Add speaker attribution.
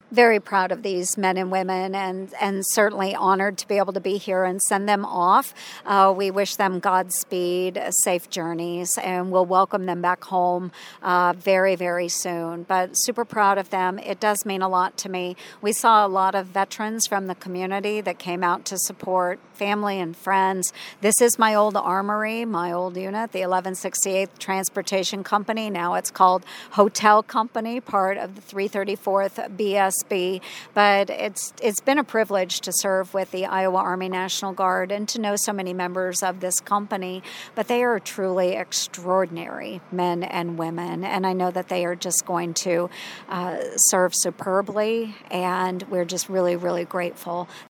Speaker 1: Very proud of these men and women, and certainly honored to be able to be here and send them off. We wish them Godspeed, safe journeys, and we'll welcome them back home very, very soon. But super proud of them. It does mean a lot to me. We saw a lot of veterans from the community that came out to support family and friends. This is my old armory, my old unit, the 1168th Transportation Company. Now it's called Hotel Company, part of the 334th BSB. But it's been a privilege to serve with the Iowa Army National Guard and to know so many members of this company. But they are truly extraordinary men and women, and I know that they are just going to serve superbly, and we're just really, really grateful